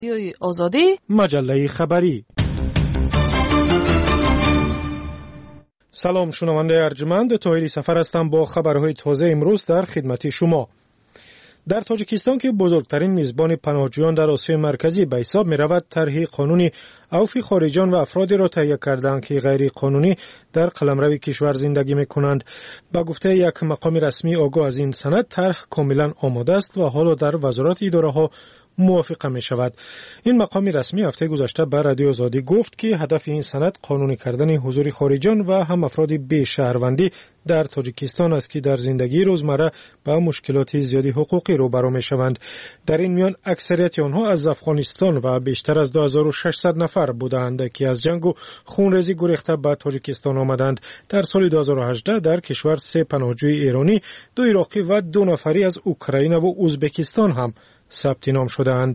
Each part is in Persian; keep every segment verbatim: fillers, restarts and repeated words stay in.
آزادی مجله خبری. سلام شنونده ارجمند، طاهری سفر هستم با خبرهای تازه امروز در خدمت شما. در تاجیکستان که بزرگترین میزبان پناهجویان در آسیای مرکزی به حساب می رود، طرح قانونی عفو خارجیان و افرادی را تهیه کردند که غیر قانونی در قلمرو کشور زندگی می کنند. با گفته یک مقام رسمی آگاه از این سند، طرح کاملا آماده است و حالا در وزارت اداره ها موافقه می شود. این مقام رسمی هفته گذشته به رادیو آزادی گفت که هدف این سند قانونی کردن حضور خارجیان و هم افراد بی شهروندی در تاجیکستان است که در زندگی روزمره با مشکلات زیادی حقوقی روبرو می شوند. در این میان اکثریت آنها از افغانستان و بیشتر از دو هزار و ششصد نفر بودند که از جنگ و خونریزی گریخته به تاجیکستان آمدند. در سال دو هزار و هجده در کشور سه پناهجوی ایرانی، دو عراقی و دو نفری از اوکراین و ازبکستان هم ثبت نام شدند.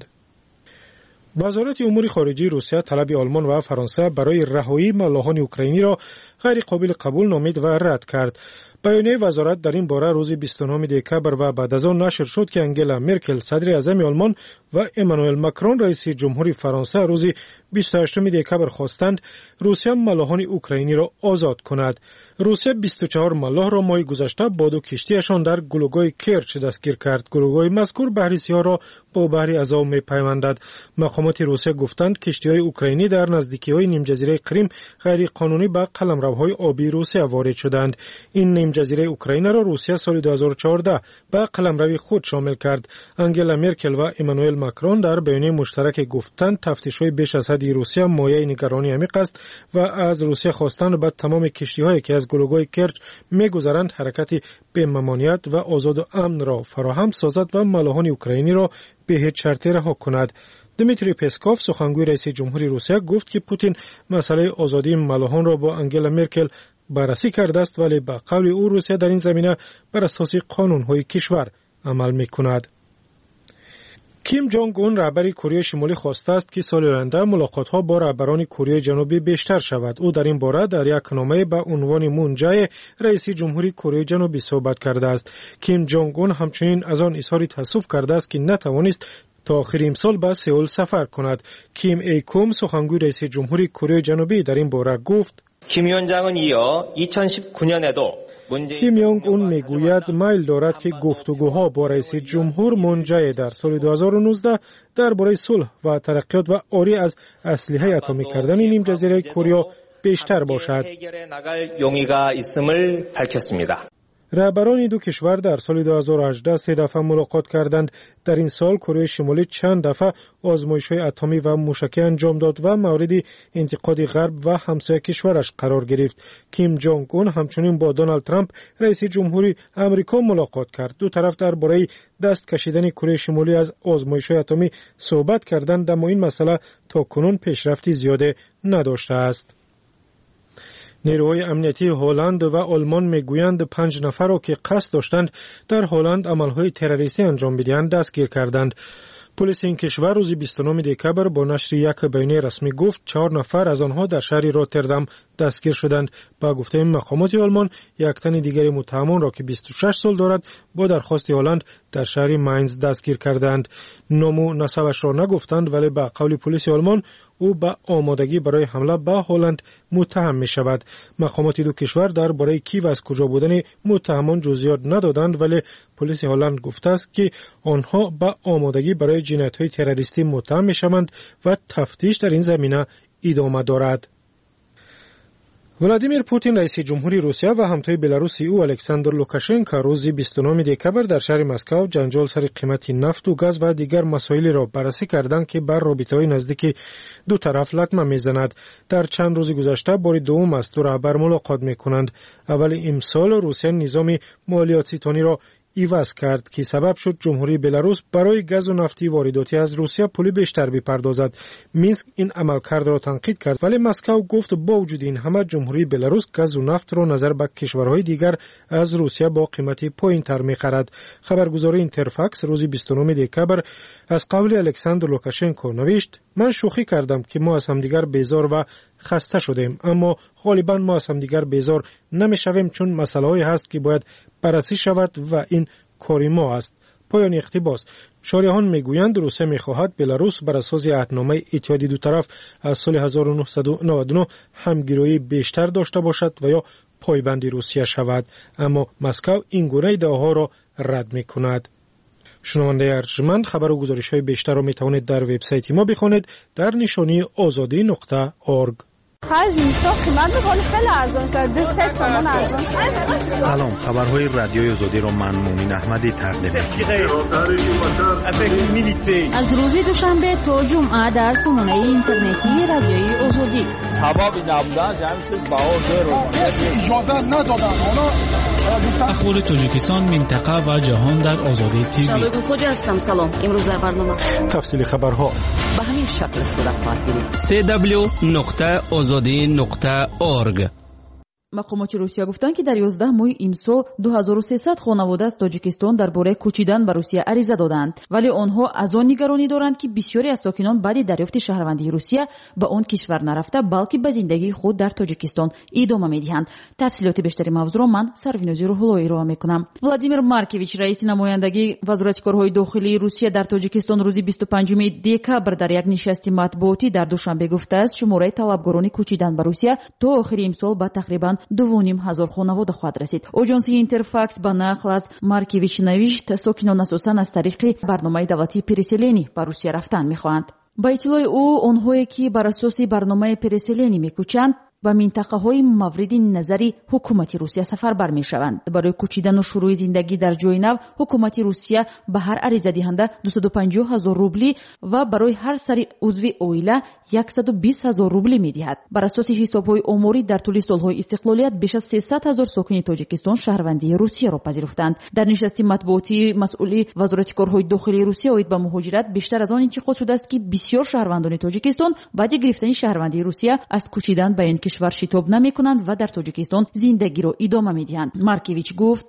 وزارت امور خارجه روسیه طلب آلمان و فرانسه برای رهایی ملاحان اوکراینی را غیر قابل قبول نامید و رد کرد. بیانیه وزارت در این باره روز بیست و نهم دکبر و بعد از آن نشر شد که انگلا مرکل صدر اعظم آلمان و امانوئل ماکرون رئیس جمهوری فرانسه روز بیست و هشتم دکبر خواستند روسیه ملاحان اوکراینی را آزاد کند. روسیه بیست و چهار ملاح را ماه گذشته با دو کشتیشان در گلوگاه کرچ دستگیر کرد. گلوگاه مذکور بحر سیاه را با بحر ازاو می‌پیوندد. مقامات روسیه گفتند کشتی‌های اوکراینی در نزدیکی‌های نیم جزیره کریم غیر قانونی به قلمروهای آبی روسیه وارد شدند. این نیم جزیره اوکراین را روسیه سال دو هزار و چهارده به قلمرو خود شامل کرد. انگلا مرکل و امانوئل ماکرون در بیانیه مشترک گفتند تفتیش‌های بیش از حد روسیه مایه نگرانی عمیق است و از روسیه خواستند به تمام کشتی‌هایی که از گلوگاه کرچ می‌گذرند حرکتی به ممانعت و آزاد و امن را فراهم سازد و ملاحان اوکراینی را به هیچ شرطی رها کند. دمیتری پسکوف سخنگوی رئیس جمهوری روسیه گفت که پوتین مسئله آزادی ملاحان را با انگلا مرکل بررسی کرده است، ولی با قول او روسیه در این زمینه بر اساس قانون‌های کشور عمل می‌کند. کیم جونگ اون رهبر کره شمالی خواسته است که سال آینده ملاقات‌ها با رهبران کره جنوبی بیشتر شود. او در این باره در یک نامه با عنوان مون جای رئیس جمهوری کره جنوبی صحبت کرده است. کیم جونگ اون همچنین از آن اظهار تأسف کرده است که نتوانست تا آخر امسال به سئول سفر کند. کیم ای کوم سخنگوی رئیس جمهوری کره جنوبی در این باره گفت: کیم 위원장은 이어 이천십구 년에도 کیم یونگ اون میگوید میل دارد که گفتگوها با رئیس جمهور مون جای در سال دو هزار و نوزده درباره صلح و ترقیات و عاری از اسلحه اتمی کردن نیم جزیره کره بیشتر باشد. رهبران دو کشور در سال دو هزار و هجده سه دفعه ملاقات کردند. در این سال کره شمالی چند دفعه آزمایش‌های اتمی و موشکی انجام داد و مورد انتقاد غرب و همسایه کشورش قرار گرفت. کیم جونگ اون همچنین با دونالد ترامپ رئیس جمهوری آمریکا ملاقات کرد. دو طرف درباره دست کشیدن کره شمالی از آزمایش‌های اتمی صحبت کردند، اما این مسئله تاکنون پیشرفتی زیاده نداشته است. نیروهای امنیتی هلند و آلمان میگویند پنج نفر را که قصد داشتند در هلند عملهای تروریستی انجام بدهند دستگیر کردند. پلیس این کشور روز بیست و نهم دکبر با نشر یک بیانیه رسمی گفت چهار نفر از آنها در شهر راتردام دستگیر شدند. با گفته مقامات آلمان یک تن دیگر متهم را که بیست و شش سال دارد با درخواست هلند در شهر ماینز دستگیر کردند. نام و نسبش را نگفتند، ولی با قول پلیس آلمان او با آمادگی برای حمله به هلند متهم می شود. مقامات دو کشور درباره کی و از کجا بودن متهمان جزئیات ندادند، ولی پلیس هلند گفته است که آنها با آمادگی برای جنایت‌های تروریستی متهم می شوند و تفتیش در این زمینه ادامه دارد. ولادیمیر پوتین رئیس جمهوری روسیه و همتای بلاروس او الکساندر لوکاشنکو روز بیست و نهم دکبر در شهر مسکو جنجال سر قیمت نفت و گاز و دیگر مسائلی را بررسی کردند که بر رابطه‌های نزدیک دو طرف لطمه می‌زند. در چند روز گذشته بار دوم است دو رهبر ملاقات می‌کنند. اول امسال روسیه نظام مالیات ستانی را ایواز کرد که سبب شد جمهوری بلاروس برای گاز و نفتی وارداتی از روسیه پول بیشتر بپردازد. مینسک این عملکرد را تنقید کرد، ولی مسکو گفت با وجود این همه جمهوری بلاروس گاز و نفت را نظر به کشورهای دیگر از روسیه با قیمت پایین‌تر می‌خرد. خبرگزاری اینترفاکس روز بیست و نهم دکبر از قول الکساندر لوکاشنکو نوشت: من شوخی کردم که ما از همدیگر بیزار و خسته شدیم، اما غالبا ما از همدیگر بیزار نمی‌شویم چون مسائلی هست که باید بررسی شود و این کاری ما است. پایان اقتباس. شارحان میگویند روسیه میخواهد بلاروس بر اساس عهدنامه اتحادیه دو طرف از سال هزار و نهصد و نود و نه همگرایی بیشتر داشته باشد و یا پایبند روسیه شود، اما مسکو این گونه ادعاها را رد میکند. شنونده ارجمند، خبر و گزارش های بیشتر را میتوانید در وبسایت ما بخوانید در نشانی آزادی نقطه اورگ. سلام، خبرهای رادیوی آزادی را من مومن احمدی تقدیم می‌کنم. از روز دوشنبه تا جمعه در سامانه اینترنتی رادیوی آزادی. سبب نبودن همین چیز بهار اجازه ندادن. اخبار تاجیکستان، منطقه و جهان در آزادی تیوی. شباب خوجا هستم. سلام. امروز در برنامه تفصیل خبرها به همین شکل صورت خواهد گرفت. سی دبلیو نقطه آزادی نقطه اورگ. مقامات روسیه گفتند که در یازده ماه امسال دو هزار و سیصد خانواده از تاجیکستان درباره کوچیدن به روسیه عریضه دادند، ولی آنها از آن نگرانی دارند که بسیاری از ساکنان بعد دریافت شهروندی روسیه به آن کشور نرفته بلکه به زندگی خود در تاجیکستان ادامه میدهند. تفصیلات بیشتری موضوع را من سروینوزی روح‌اللهی ارائه میکنم. ولادیمیر مارکویچ، رئیس نمایندگی وزارت کارهای داخلی روسیه در تاجیکستان، روز بیست و پنجم دکبر در یک نشست مطبوعاتی در دوشنبه گفته است شماره طلبکاران کوچیدن به روسیه تا آخر امسال به تقریبا دو و نیم هزار خانواده خواهد رسید. آژانس اینترفاکس به نقل از مارکویچ نوشت ساکنان اساساً از طریق برنامه دولتی پرسلینی به روسیه رفتن میخواهند. با اطلاع او، آنهایی که بر اساس برنامه پرسلینی میکوچند و منطقه های مورد نظری حکومت روسیه سفر بر می شوند. برای کوچیدن و شروع زندگی در جای نو، حکومت روسیه به هر عریضه دهنده دویست و پنجاه هزار روبلی و برای هر سر عضو عائله صد و بیست هزار روبلی می دهد. بر اساس حساب های آماری در طول سالهای استقلالیت بیش از سیصد هزار ساکن تاجیکستان شهروندی روسیه را پذیرفتند. در نشست مطبوعاتی مسئول وزارت کارهای داخلی روسیه اوید به مهاجرت بیشتر از آن انتقاد شده است که بسیار شهروندان تاجیکستان بعد گرفتن شهروندی روسیه از کوچیدن به این کشور شتاب نمی کنند و در تاجیکستان زندگی را ادامه می دهند. مارکویچ گفت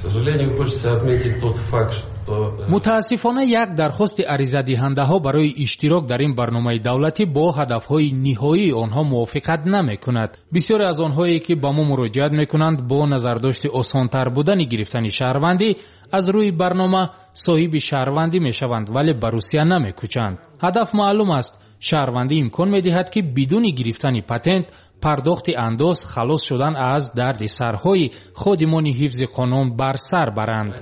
متاسفانه یک درخواست عریضه دهنده ها برای اشتراک در این برنامه دولتی با هدف های نهایی آنها موافقت نمی کند. بسیاری از آنهایی که با ما مراجعت می کنند با نظرداشت آسان‌تر بودن گرفتن شهروندی از روی برنامه صاحب شهروندی می شوند ولی به روسیه نمی کوچند. هدف معلوم است. شهروندی امکان می دهد که بدون گرفتن پتنت پرداخت انداز خلاص شدن از درد سرهای خادمان حفظ قانون بر سر برند.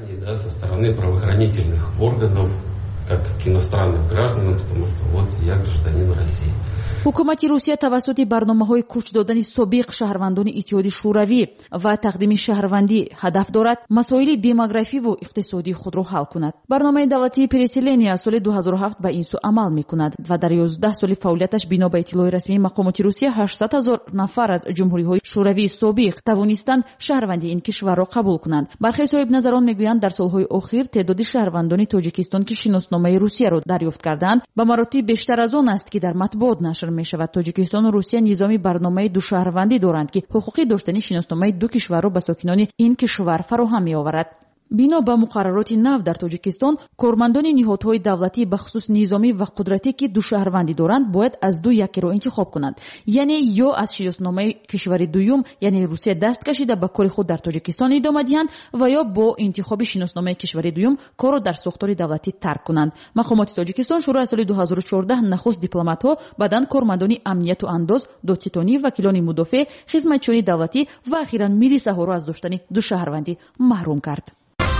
حکومت روسیه توسط برنامه‌های کوچ دادن سابق شهروندان اتحادیه شوروی و تقدیم شهروندی هدف دارد مسائل دموگرافی و اقتصادی خود را حل کند. برنامه دولتی پرسلینی از سال دو هزار و هفت به این سو عمل می‌کند و در یازده سال فعالیتش بنا به اطلاع رسمی مقامات روسیه هشتصد هزار نفر از جمهوری‌های شوروی سابق توانستند شهروندی این کشور را قبول کنند. برخی صاحب نظران میگویند در سال‌های اخیر تعداد شهروندان تاجیکستان که شناسنامه روسیه را دریافت کردند به مراتب بیشتر از آن است که در مطبوعات نشر می شود. تاجیکستان و روسیه نظامی برنامه دو شهروندی دارند که حقوقی داشتن شناسنامه دو کشور را به ساکنان این کشور فراهم می آورد. بنا به مقررات نو در تاجیکستان، کارمندان نهادهای دولتی به خصوص نظامی و قدرتی که دو شهروندی دارند باید از دو یکی را انتخاب کنند، یعنی یا از شناسنامه کشور دوم یعنی روسیه دست کشیده به کار خود در تاجیکستان ادامه دهند و یا با انتخاب شناسنامه کشور دوم کار را در ساختار دولتی ترک کنند. مقامات تاجیکستان شروع از سال دو هزار و چهارده نخست دیپلمات‌ها، بعداً کارمندان امنیت و انداز، دادستانی، وکیلان مدافع، خدمتچیان دولتی و اخیراً میلیس‌ها را از داشتن دو شهروندی محروم کرد.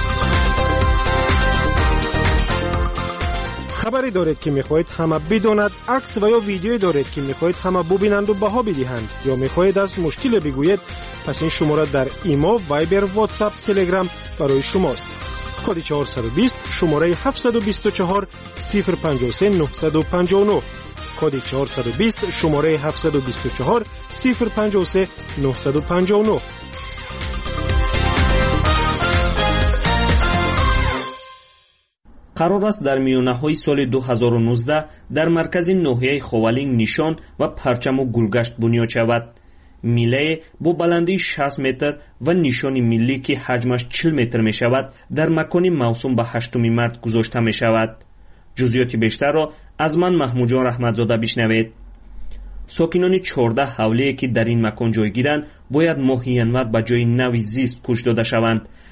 خبری دارید که میخواهید همه بداند، عکس و یا ویدیویی دارید که میخواهید همه ببینند و بها بدهند، یا میخواهید از مشکل بگویید، پس این شماره در ایما، وایبر، واتساپ، تلگرام برای شماست. کد چهارصد و بیست شماره هفتصد و بیست و چهار صفر پنجاه و سه نهصد و پنجاه و نه. کد چهارصد و بیست شماره هفتصد و بیست و چهار صفر پنجاه و سه نهصد و پنجاه و نه. قرار است در میانه‌های سال دو هزار و نوزده در مرکز ناحیه خوالینگ نشان و پرچم و گلگشت بنیاد شود. میله با بلندی شصت متر و نشان ملی که حجمش چهل متر می شود در مکان موسوم به هشتم مارس گذاشته می شود. جزئیات بیشتر را از من محمود جان رحمتزاده بشنوید. ساکنان چهارده حوله که در این مکان جای گیرند باید ماهی انور به جای نوی زیست کوچ داده شوند.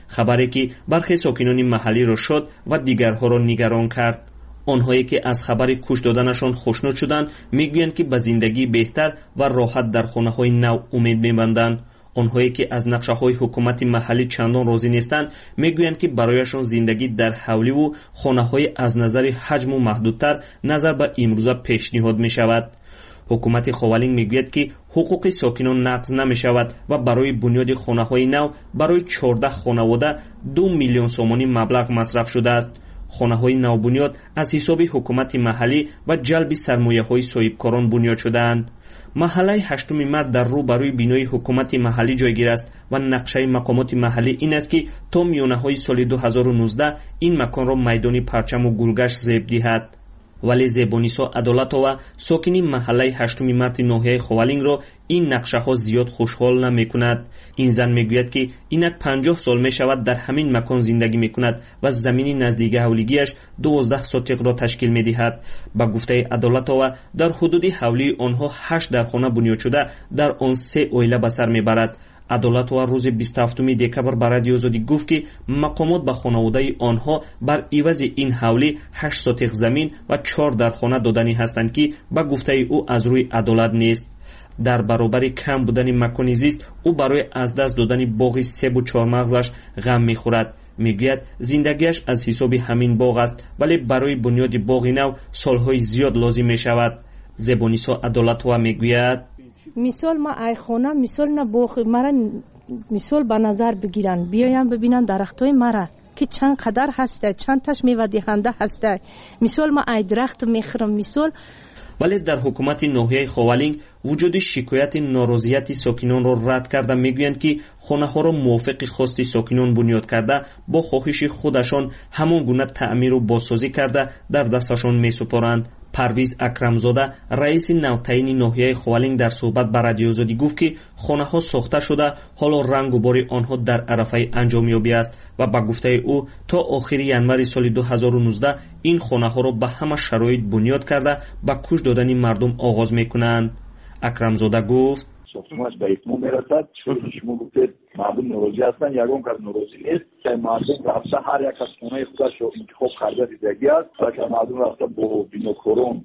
خبری که برخی ساکنان محلی را شد و دیگرها را نگران کرد. آنهایی که از خبر کش دادنشان خوشنود شدند میگویند که به زندگی بهتر و راحت در خانه‌های نو امید می‌بندند. آنهایی که از نقشه‌های حکومت محلی چندان راضی نیستند میگویند که برایشان زندگی در حولی و خانه‌های از نظر حجم و محدودتر نظر به امروزه پیشنهاد می‌شود. حکومت خوالینگ میگوید که حقوق ساکنان نقض نمی‌شود و برای بنیاد خانه‌های نو برای چهارده خانواده دو میلیون سومانی مبلغ مصرف شده است. خانه‌های نو بنیاد از حساب حکومت محلی و جلب سرمایه‌های صاحبکاران بنیاد شده‌اند. محله هشتم مرد در رو برای بینای حکومت محلی جایگیر است و نقشه مقامات محلی این است که تا میانه‌های سال دو هزار و نوزده این مکان را میدان پرچم و گلگشت زیب دهد. ولی زیبانیسا عدالتова ساکنی محله هشتم مرد ناحیه خوالینگ را این نقشه ها زیاد خوشحال نمی کند. این زن می گوید که اینک پنجاه سال می شود در همین مکان زندگی می کند و زمین نزدیک حولیگیش دوازده سوتق را تشکیل می دهد. با گفته عدالتова در حدود حولی آنها هشت درخانه بنیاد شده، در آن سه عائله به سر می برد. عدالتова روز بیست و هفتم دکبر به رادیو آزادی گفت که مقامات به خانواده آنها بر عوض این حولی هشت سوتق زمین و چهار درخانه دادنی هستند که به گفته او از روی عدالت نیست. در برابر کم بودن مکان زیست او برای از دست دادن باغ سیب و چهارمغزش غم میخورد. میگوید زندگیش از حساب همین باغ است، ولی برای بنیاد باغ نو سالهای زیاد لازم میشود. زبانیسا عدالتова میگوید مثال ما ای خانه مثال نه باغ مرا مثال به نظر بگیرن، بیایم ببینن درختای مرا که چند قدر هسته، چند تاش میوه دهنده هسته. مثال ما ای درخت میخرم مثال. ولی در حکومت ناحیه خوالینگ وجود شکایت ناراضیت ساکنان را رد کرده میگویند که خانه ها را موافق خواست ساکنان بنیاد کرده با خواهش خودشان همان گونه تعمیر و بازسازی کرده در دستشان میسپارند. پرویز اکرمزاده رئیس نوتعیین ناحیه خوالینگ در صحبت با رادیو آزادی گفت که خانه ها ساخته شده، حالا رنگ و بار آنها در عرفه انجامیابی است و با گفته او تا آخر ینور سال دو هزار و نوزده این خانه ها را به همه شرایط بنیاد کرده به کش دادن مردم آغاز میکنند. اکرمزاده گفت ساختمانش به اتمام میرسد. چون شما گفتید مردم ناراضی هستند، یگان کار ناراضی نیست که مردم رفته هر یک از خانه خودش رو انتخاب کرده دیدگی است و که مردم رفته با بینوکورون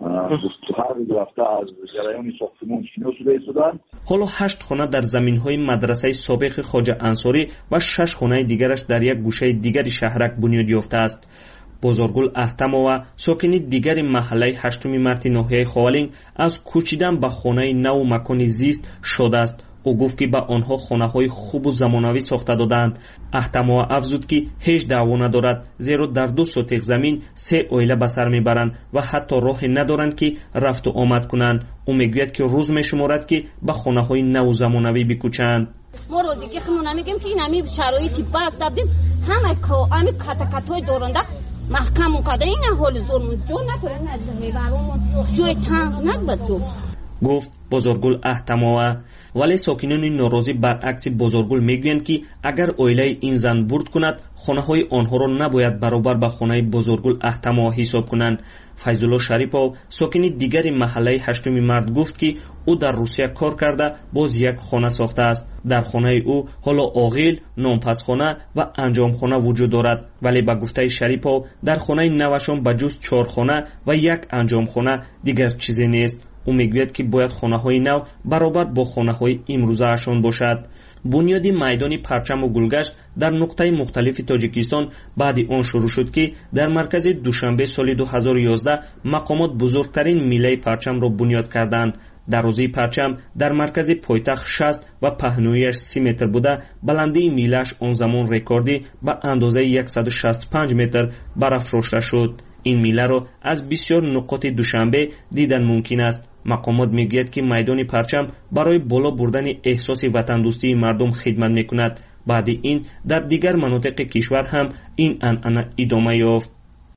هر روز رفته از جریان ساختمان شنو شده ایستادند. حالا هشت خانه در زمین‌های مدرسه سابق خواجه انصاری و شش خانه دیگرش در یک گوشه دیگری شهرک بنیاد یافته است. بزرگل احتمова ساکنی دیگر محله هشتم مرد ناحیه خوالینگ از کوچیدن به خانه نو و مکان زیست شده است. او گفت که به آنها خانه های خوب و زمانوی ساخته دادند. احتمова افزود که هیچ دعوا ندارد، زیرا در دو سوتق زمین سه عائله به سر میبرند و حتی راه ندارند که رفت و آمد کنند. او میگوید که روز میشمارد که به خانه های نو و زمانوی بکوچند. ما رو دیگه خمون نمیگیم که این همی شرایطی بس دادیم همه همه کاتکاتای دورنده محکم کرده این حال زورمون جو نکنه نجمی برامون جوی تنگ نبود جو. گفت بزرگل احتموا. ولی ساکنان ناراضی برعکس بزرگل میگویند که اگر عائله این زن برد کند خانه های آنها را نباید برابر به خانه بزرگل احتموا حساب کنند. فیضالله شریپov ساکنی دیگر محله هشتم مرد گفت که او در روسیه کار کرده باز یک خانه ساخته است. در خانه او حالا آغیل، نانپسخانه و انجامخانه وجود دارد، ولی به گفته شریپov در خانه نوشان به جز چهار خانه و یک انجامخانه دیگر چیزی نیست. او میگوید که باید خانه های نو برابر با خانه های امروزه اشان باشد. بنیادی میدان پرچم و گلگشت در نقطه مختلف تاجیکستان بعد آن شروع شد که در مرکز دوشنبه سال دو هزار و یازده مقامات بزرگترین میله پرچم را بنیاد کردند. دروازه پرچم در مرکز پایتخت شصت و پهنویش سی متر بوده، بلندی میله‌اش آن زمان رکوردی به اندازه صد و شصت و پنج متر برافراشته شد. این میله را از بسیار نقاط دوشنبه دیدن ممکن است. مقامات میگوید که میدان پرچم برای بالا بردن احساس وطن دوستی مردم خدمت میکند. بعد این در دیگر مناطق کشور هم این عنعنه ادامه یافت.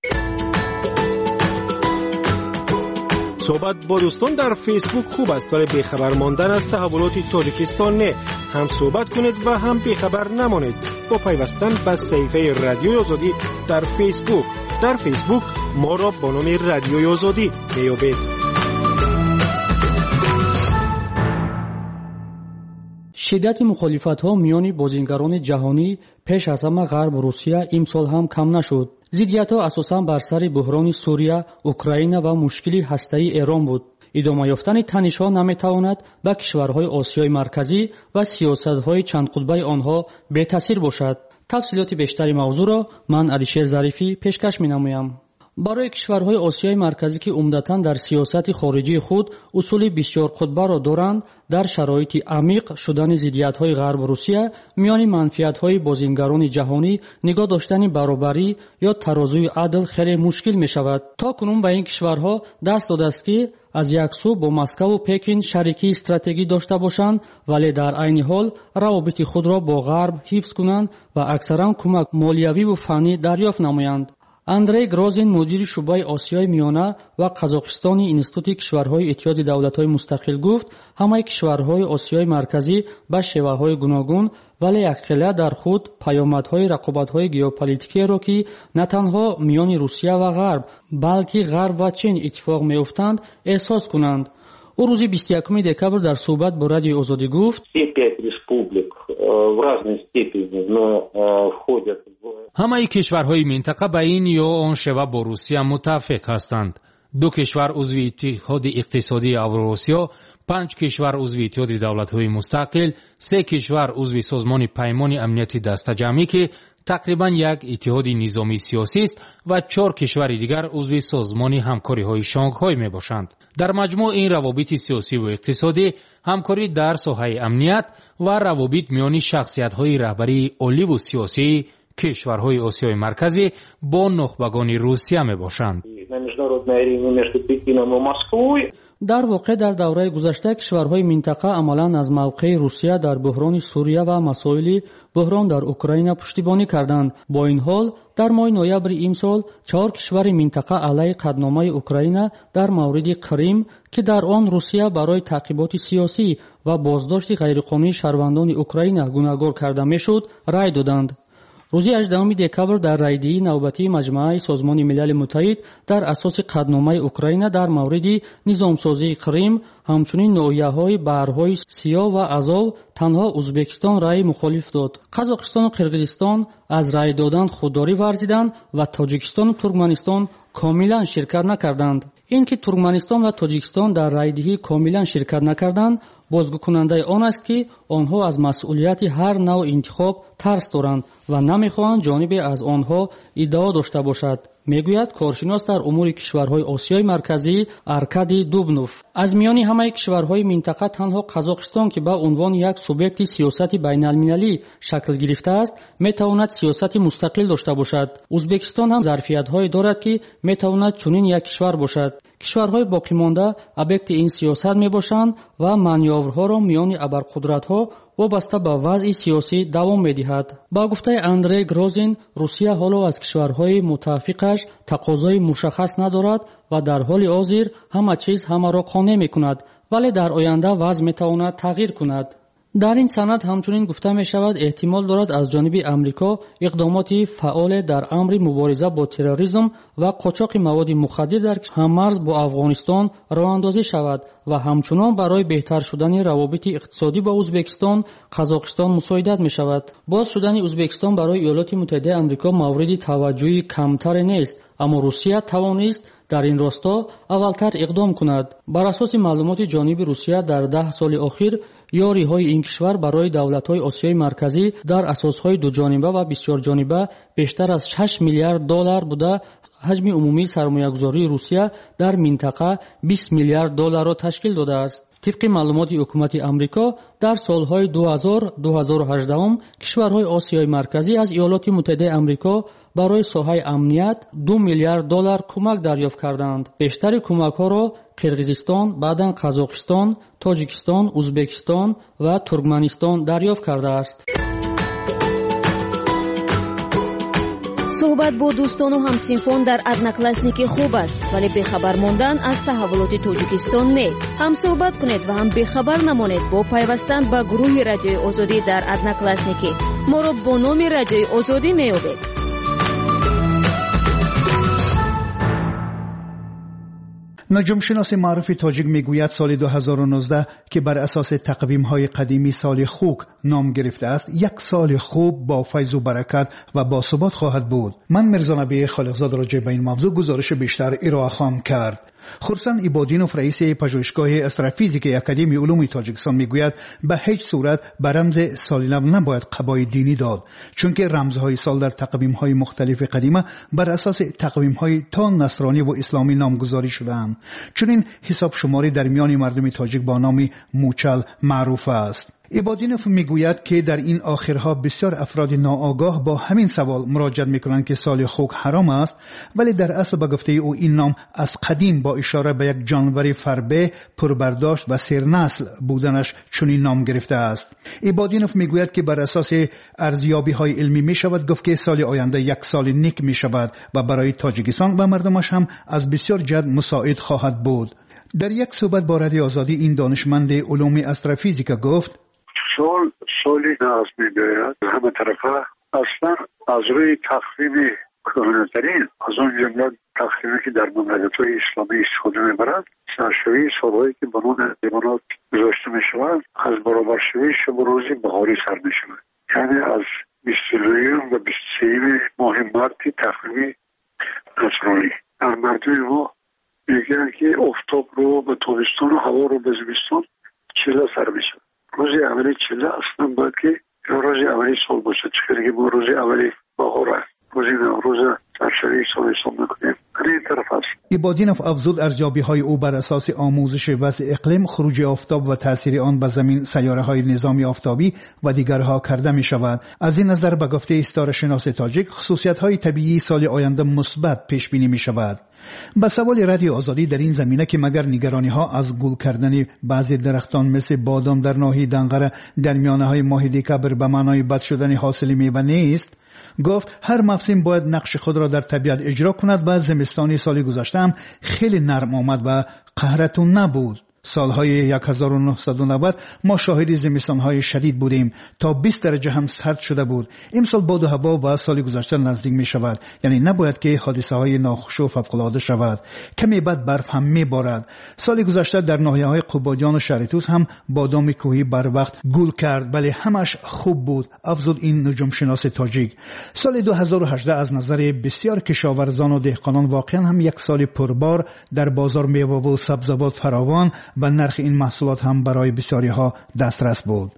صحبت با دوستان در فیسبوک خوب است، ولی بیخبر ماندن از تحولات تاجیکستان نه. هم صحبت کنید و هم بیخبر نمانید با پیوستن به صفحه رادیو آزادی در فیسبوک. در فیسبوک ما را با نام رادیو آزادی میابید. шиддати мухолифатҳо миёни бозингарони ҷаҳонӣ пеш аз ҳама ғарб Русия имсол ҳам кам нашуд. Зиддиятҳо асосан бар сари буҳрони Сурия, Украина ва мушкили ҳастаии Эрон буд. идома ёфтани танишҳо наметавонад ба кишварҳои Осиёи марказӣ ва сиёсатҳои чандқутбаи онҳо бетаъсир бошад. тафсилоти бештари мавзӯъро ман Алишер Зарифӣ пешкаш менамоям. барои кишварҳои Осиёи марказӣ ки умдатан дар сиёсати хориҷии худ усули бисёрқутбаро доранд, дар шароити амиқ шудани зиддиятҳои ғарб Русия миёни манфиатҳои бозингарони ҷаҳонӣ нигоҳ доштани баробарӣ ё тарозуи адл хеле мушкил мешавад. то кунун ба ин кишварҳо даст додааст ки аз як сӯ бо Москву Пекин шарикии стратегӣ дошта бошанд, вале дар айни ҳол равобити худро бо ғарб ҳифз кунанд ва аксаран кӯмак молиявиву фаннӣ дарёфт намоянд. Андрей Грозин, мудири шуъбаи Осиёи миёна ва Қазоқистони Институти кишварҳои Иттиҳоди давлатҳои мустақил гуфт, ҳамаи кишварҳои Осиёи марказӣ ба шеваҳои гуногун вале якхела дар худ паёмадҳои рақобатҳои геополитикиеро ки на танҳо миёни Русия ва Ғарб, балки Ғарб ва Чин иттифоқ меёфтанд, эҳсос кунанд. ӯ рӯзи бисту якуми декабр дар суҳбат бо Радиои Озодӣ гуфт: ҳамаи кишварҳои минтақа ба ин ё он шева бо Русия муттафиқ ҳастанд. ду кишвар узви Иттиҳоди иқтисодии Авросиё, панҷ кишвар узви Иттиҳоди давлатҳои мустақил, се кишвар узви Созмони Паймони амнияти дастаҷамъӣ ки тақрибан як иттиҳоди низоми сиёсист ва чор кишвари дигар узви Созмони ҳамкориҳои Шонгҳой мебошанд. дар маҷмӯъ ин равобити сиёсиву иқтисодӣ, ҳамкорӣ дар соҳаи амният ва равобит миёни шахсиятҳои раҳбарии оливу сиёсии кишварҳои Осиёи марказӣ бо нухбагони Русия мебошанд. дар воқеъ дар давраи гузашта кишварҳои минтақа амалан аз мавқеи Русия дар буҳрони Сурия ва масоили буҳрон дар Украина пуштибонӣ карданд. бо ин ҳол дар моҳи ноябри имсол чаҳор кишвари минтақа алайҳи қадномаи Украина дар мавриди Крим, ки дар он Русия барои таъқиботи сиёсӣ ва боздошти ғайриқонунии шаҳрвандони Украина гунahгор карда мешуд, рай доданд. рӯзи ҳаждаҳуми декабр дар райдии навбатии Маҷмӯаи Созмони Милали Муттаҳид дар асоси қадномаи Украина дар мавриди низомсозии Крим, ҳамчунин ноҳияҳои баҳрҳои Сиёҳ ва Азов, танҳо Узбекистон раи мухолиф дод. Қазоқистону Қирғизистон аз рай додан худдорӣ варзиданд ва Тоҷикистону Туркманистон комилан ширкат накарданд. ин ки Туркманистон ва Тоҷикистон дар райдиҳӣ комилан ширкат накарданд, бозгӯкунандаи он аст ки онҳо аз масъулияти ҳар навъи интихоб тарс доранд ва намехоҳанд ҷонибе аз онҳо иддао дошта бошад, мегӯяд коршинос дар умури кишварҳои Осиёи марказӣ Аркадий Дубнов. аз миёни ҳамаи кишварҳои минтақа танҳо Қазоқистон, ки ба унвони як субъекти сиёсати байналмилалӣ шакл гирифтааст, метавонад сиёсати мустақил дошта бошад. Узбекистон ҳам зарфиятҳое дорад, ки метавонад чунин як кишвар бошад. кишварҳои боқимонда объекти ин сиёсат мебошанд ва манёврҳоро миёни абарқудратҳо вобаста ба вазъи сиёсӣ давом медиҳад. ба гуфтаи Андрей Грозин, Русия ҳоло аз кишварҳои мутафиқаш тақозои мушаххас надорад ва дар ҳоли ҳозир ҳама чиз ҳамаро қонеъ мекунад, вале дар оянда вазъ метавонад тағйир кунад. дар ин санад ҳамчунин гуфта мешавад, эҳтимол дорад аз ҷониби Амрико иқдомоти фаъоле дар амри мубориза бо терроризм ва қочоқи маводи мухаддир дар ҳаммарз бо Афғонистон роҳандозӣ шавад ва ҳамчунон барои беҳтар шудани равобити иқтисодӣ бо Узбекистон, Қазоқистон мусоидат мешавад. боз шудани Узбекистон барои Иёлоти Муттаҳидаи Амрико мавриди таваҷҷӯҳи камтаре нест, аммо Русия тавонист дар ин росто аввалтар иқдом кунад. бар асоси маълумоти ҷониби Русия дар даҳ соли охир ёриҳои ин кишвар барои давлатҳои Осиёи марказӣ дар асосҳои дуҷониба ва бисёрҷониба бештар аз шаш миллиард доллар буда, ҳаҷми умумии сармоягузории Русия дар минтақа бист миллиард долларро ташкил додааст. тибқи маълумоти ҳукумати Амрико, дар солҳои ду ҳазор - ду ҳазору ҳаждаҳ кишварҳои Осиёи марказӣ аз Иёлоти Муттаҳидаи Амрико барои соҳаи амният ду миллиард доллар кӯмак дарёфт карданд. бештари кӯмакҳоро Қирғизистон, баъдан Қазоқистон, Тоҷикистон, Узбекистон ва Туркманистон дарёфт кардааст. суҳбат бо дӯстону ҳамсинфон дар одноклассники хуб аст, вале бехабар мондан аз таҳаввулоти Тоҷикистон не. ҳам суҳбат кунед ва ҳам бехабар намонед бо пайвастан ба гурӯҳи Радиои Озодӣ дар одноклассники. моро бо номи Радиои Озодӣ меёбед. نجوم شناس معروف تاجیک میگوید سال دو هزار و نوزده که بر اساس تقویم‌های قدیمی سال خوک نام گرفته است، یک سال خوب با فیض و برکت و با ثبات خواهد بود. من مرزا نبی خالقزاد راجع به این موضوع گزارش بیشتر ارائه خواهم کرد. خورسند ایبادینوف رئیس پژوهشگاه استرافیزیک اکادمی علوم تاجیکستان میگوید به هیچ صورت به رمز سال نو نباید قبای دینی داد، چون که رمزهای سال در تقویم‌های مختلف قدیمه بر اساس تقویم‌های تا نصرانی و اسلامی نامگذاری شده‌اند. چنین حساب شماری در میان مردم تاجیک با نام موچل معروف است. ایبادینوف میگوید که در این آخرها بسیار افراد ناآگاه با همین سوال مراجعه میکنند که سال خوک حرام است، ولی در اصل به گفته او این نام از قدیم با اشاره به یک جانور فربه، پربرداشت و سرنسل بودنش چنین نام گرفته است. ایبادینوف میگوید که بر اساس ارزیابی های علمی میشود گفت که سال آینده یک سال نیک میشود و برای تاجیکستان و مردمش هم از بسیار جهت مساعد خواهد بود. در یک صحبت با رادیو آزادی این دانشمند علوم استرافیزیک گفت: سال سالی ناز می‌آید همه طرفه اصلا از روی تقویم کهنه‌ترین از اون جمله تقویمی که در مملکت‌های اسلامی استفاده می‌برند، سرشوی سالهایی که به نام حیوانات گذاشته می‌شوند از برابر شوی شب و روز بهاری سر می‌شود، یعنی از بیست و دوم و بیست و سوم ماه مارت تقویم نصرانی. در مردم ما میگن که آفتاب رو به تابستان و هوا رو به زمستان چله سر می‌شود. روز اولی چله اصلا باید که روز اولی سال باشه، چخیلی که ما روز اولی بهار است، روز روز سرشوی سال حساب میکنیم. این طرف است. ایبادینوف افزود ارزیابی های او بر اساس آموزش وضع اقلیم، خروج آفتاب و تاثیر آن به زمین، سیاره های نظامی آفتابی و دیگرها کرده می شود. از این نظر به گفته ستاره شناس تاجیک خصوصیت های طبیعی سال آینده مثبت پیش بینی می شود. به سوال رادیو آزادی در این زمینه که مگر نگرانی ها از گل کردن بعضی درختان مثل بادام در ناحیه دنقره در میانه های ماه دکبر به معنای بد شدن حاصل میوه نیست، گفت هر موسم باید نقش خود را در طبیعت اجرا کند و زمستانی سال گذشته هم خیلی نرم آمد و قهرتون نبود. سالهای یک هزار و نهصد و نود ما شاهد زمستانهای شدید بودیم تا بیست درجه هم سرد شده بود. امسال باد و هوا و سال گذشته نزدیک می شود، یعنی نباید که حادثه های ناخوش و فوق‌العاده شود. کمی بعد برف هم می بارد. سال گذشته در ناحیه های قبادیان و شریتوس هم بادام کوهی بر وقت گل کرد، ولی همش خوب بود، افزود این نجوم شناس تاجیک. سال دو هزار و هجده از نظر بسیار کشاورزان و دهقانان واقعا هم یک سال پربار در بازار میوه و سبزیجات فراوان و نرخ این محصولات هم برای بسیاری ها دسترس بود.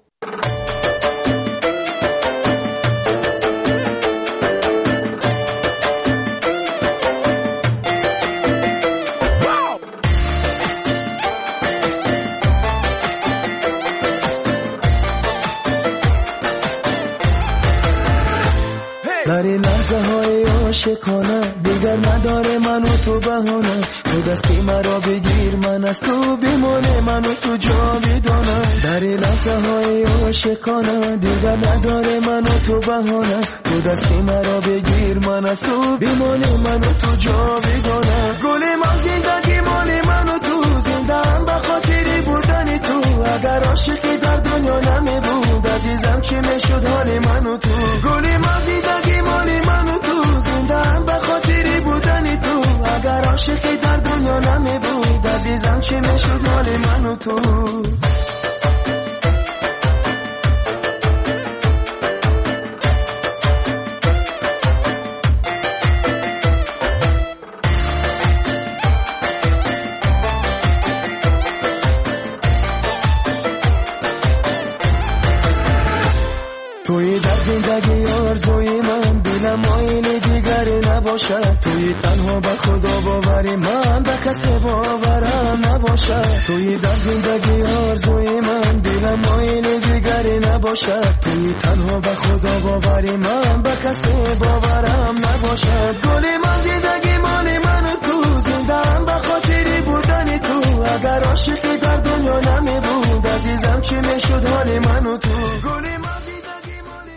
در این لحظه های عاشقانه دیگر نداره من و تو بهانه، تو دستی مرا بگیر من از تو بیمانه، من و تو جاویدانه. در این لحظه های عاشقانه دیگر نداره من و تو بهانه، تو دستی مرا بگیر من از تو بیمانه، من و تو جاویدانه. گل ما زندگی مالی من و تو، زنده هم به خاطری بودن تو. اگر عاشقی در دنیا نمی بود عزیزم چی میشد حال من و تو. گل ما زندگی مالی من و تو، زنده هم به خاطری بودن تو. اگر عاشقی در دنیا نمی بود عزیزم چی میشد حال من و تو. توی در زندگی آرزوی من، دلم آینه دیگری نباشد. توی تنها به خدا باوری من، به کسی باورم نباشد. توی در زندگی آرزوی من، دلم آینه دیگری نباشد. توی تنها به خدا باوری من، به کسی باورم نباشد. گل من زندگی مالی من و تو، زنده هم به خاطری بودن تو. اگر عاشقی در دنیا نمی بود عزیزم چی میشد حال من و تو. گل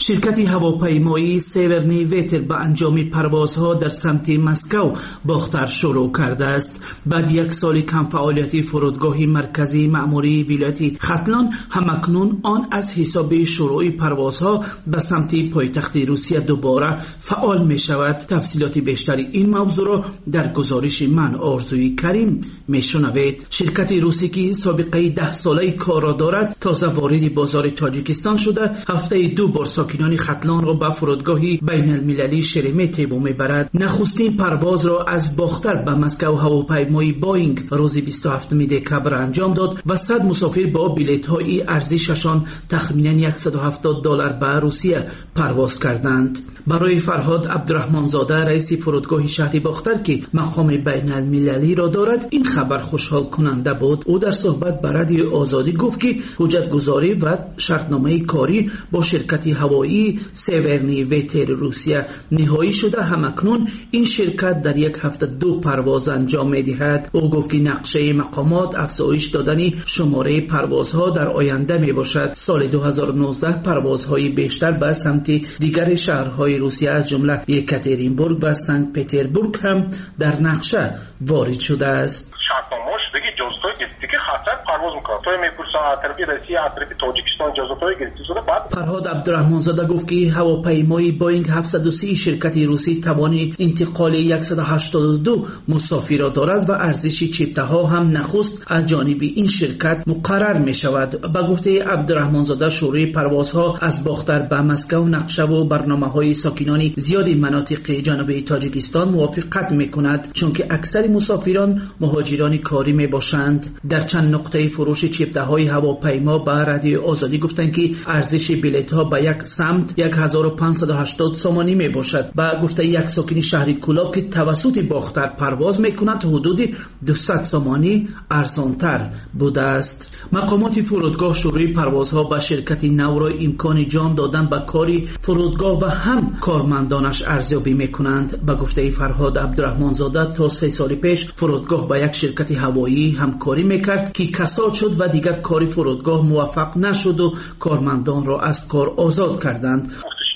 شرکت هواپیمایی سیورنی ویتر به انجام پروازها در سمت مسکو باختر شروع کرده است. بعد یک سال کم فعالیتی فرودگاه مرکزی مأموری ولایت ختلان همکنون آن از حساب شروع پروازها به سمت پایتخت روسیه دوباره فعال می شود. تفصیلات بیشتری این موضوع را در گزارش من آرزوی کریم می شنوید. شرکت روسی که سابقه ده ساله کار را دارد تازه وارد بازار تاجیکستان شده، هفته دو بار ساکنان ختلان را به فرودگاهی بین المللی شرمتیبو میبرد. نخستین پرواز را از باختر به مسکو هواپیمای بوینگ روز بیست و هفتم دکبر انجام داد و صد مسافر با بلیط های ارزششان تخمینا صد و هفتاد دلار به روسیه پرواز کردند. برای فرهاد عبدالرحمن زاده رئیس فرودگاه شهر باختر که مقام بین المللی را دارد این خبر خوشحال کننده بود. او در صحبت به رادیو آزادی گفت که حجت گذاری و شرطنامه کاری با شرکت هوایی سیورنی ویتر روسیه نهایی شده. همکنون این شرکت در یک هفته دو پرواز انجام می‌دهد. او گفت که نقشه مقامات افزایش دادن شماره پروازها در آینده می باشد. سال دو هزار و نوزده پروازهای بیشتر به سمت دیگر شهرهای روسیه از جمله یکاترینبورگ و سنت پترزبورگ هم در نقشه وارد شده است. شرطنامه‌اش دیگه جزءای دیگه خطر پرواز می‌کنه. تو میپرسه از طرف روسیه از طرف تاجیکستان جزءای گرفته شده. بعد فرهاد عبدالرحمن زاده گفت که هواپیمای بوینگ هفتصد و سی شرکت روسی توان انتقال صد و هشتاد و دو مسافر را دارد و ارزش چیپته‌ها هم نخست از جانب این شرکت مقرر می‌شود. به گفته عبدالرحمن زاده شروع پروازها از باختر به مسکو نقشه و برنامه‌های ساکنان زیادی مناطق جنوبی تاجیکستان موافقت می‌کند، چون که اکثر مسافران مهاجران کاری میباشند. در چند نقطه فروش چیپته‌های هواپیما به رادیو آزادی گفتند که ارزش بلیط‌ها به یک سمت هزار و پانصد و هشتاد سومانی میباشد. به گفته یک ساکن شهر کولاب که توسط باختر پرواز میکند حدود دویست سومانی ارزانتر بوده است. مقامات فرودگاه شروع پروازها به شرکت نو را امکان جان دادن به کاری فرودگاه و هم کارمندانش ارزیابی میکنند. به گفته فرهاد عبدالرحمن زاده تا سه سال پیش فرودگاه با یک شرکت هوایی همکاری میکرد که کساد شد و دیگر کاری فرودگاه موفق نشد و کارمندان را از کار آزاد کردند.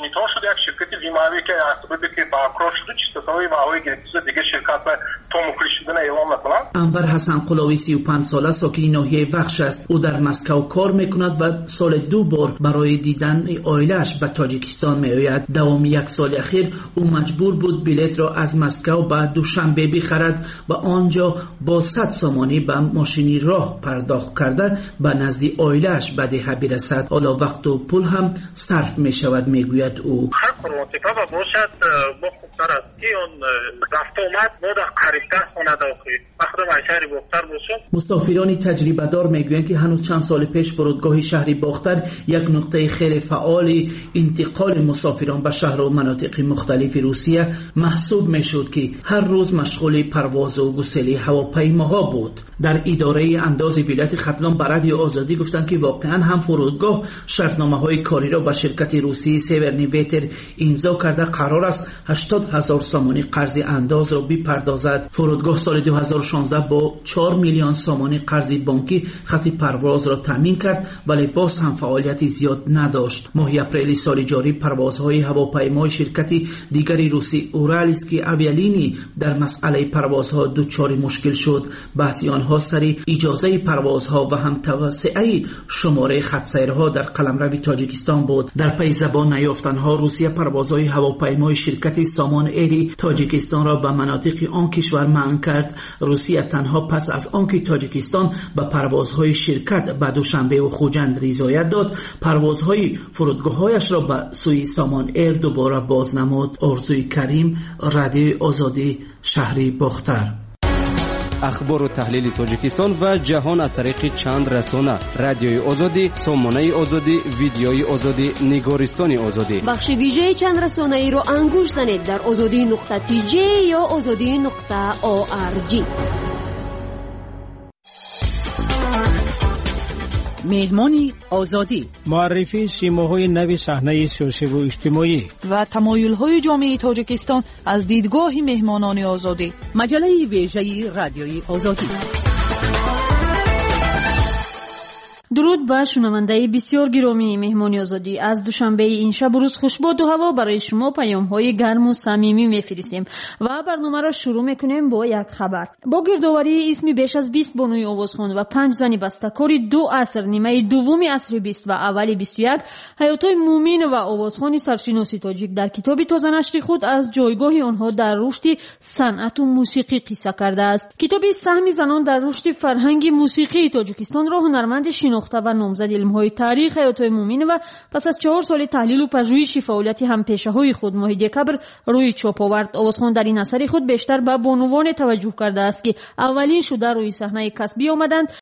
یک شرکت بیماری که اسبابی که باکرار شده چیزهای ماهی گرفته دیگه شرکت به تو مخرج شدن اعلام نکنند. انور حسن قلاوی سی و پنج ساله ساکن ناحیه وخش است. او در مسکو کار میکند و سال دو بار برای دیدن عائله‌اش به تاجیکستان میآید. دوام یک سال اخیر او مجبور بود بلیط را از مسکو به دوشنبه بخرد و آنجا با صد سومانی به ماشینی راه پرداخت کرده به نزد عائله‌اش بدیهه برسد. حالا وقت و پول هم صرف میشود میگوید او. هر کرواتیپا باشد با خوبتر است که اون رفت آمد ما در قریبتر خانه داخلی مخدم شهر باختر باشد. مسافران تجربه دار میگویند که هنوز چند سال پیش فرودگاه شهر باختر یک نقطه خیلی فعال انتقال مسافران به شهر و مناطق مختلف روسیه محسوب میشد که هر روز مشغول پرواز و گسیل هواپیماها بود. در اداره انداز ولایت ختلان به رادیو آزادی گفتند که واقعا هم فرودگاه شرطنامه‌های کاری را با شرکت روسی سیورنی ویتر امضا کرده قرار است هشتاد هزار سومانی قرض انداز را بپردازد. فرودگاه سال دو هزار و شانزده با چهار میلیون سومانی قرض بانکی خط پرواز را تامین کرد ولی باز هم فعالیت زیاد نداشت. ماه اپریل سال جاری پروازهای هواپیمای شرکت دیگری روسی اورالسکی اویالینی در مسئله پروازها دچار مشکل شد. بحث آنها سر اجازه پروازها و هم توسعه شماره خط سیرها در قلمرو تاجیکستان بود. در پی زبان نیافتنها روسیه پروازهای هواپیمای شرکت سامان ایری تاجیکستان را به مناطق آن کشور منع کرد. روسیه تنها پس از آنکه تاجیکستان به پروازهای شرکت به دوشنبه و خوجند رضایت داد پروازهای فرودگاه‌هایش را به سوی سامان ایر دوباره باز نمود. آرزوی کریم، رادیو آزادی، شهر باختر. اخبار و تحلیل تاجیکستان و جهان از طریق چند رسانه: رادیوی آزادی، سامانه آزادی، ویدیوی آزادی، نگارستان آزادی. بخش ویژه چند رسانه ای رو انگوش زنید در آزادی نقطه تی جی یا آزادی نقطه او آر جی. مهمانی آزادی، معرفی سیماهای نوی صحنه سیاسی و اجتماعی و تمایل‌های جامعه تاجیکستان از دیدگاه مهمانان آزادی. مجله ویژه رادیوی آزادی. درود به شنونده بسیار گرامی مهمانی آزادی. از دوشنبه این شب و روز خوشباد و هوا برای شما پیام های گرم و صمیمی میفرستیم و برنامه را شروع میکنیم با یک خبر. با گردآوری اسم بیش از بیست بانوی آوازخوان و پنج زن بسته‌کار دو عصر، نیمه دوم عصر بیست و اول بیست و یک، حیاتای مومین و آوازخوان سرشناس تاجیک در کتاب تازه نشر خود از جایگاه آنها در رشد صنعت و موسیقی قصه کرده است. کتاب سهم زنان در رشد فرهنگ موسیقی تاجیکستان را هنرمند شناخته و نامزد علم‌های تاریخ حیاتای مومین و پس از چهار سال تحلیل و پژوهش فعالیت همپیشه‌های خود ماه دکبر روی چاپ آورد. آوازخوان در این اثر خود بیشتر به بانوان توجه کرده است که اولین شده روی صحنه کسبی آمدند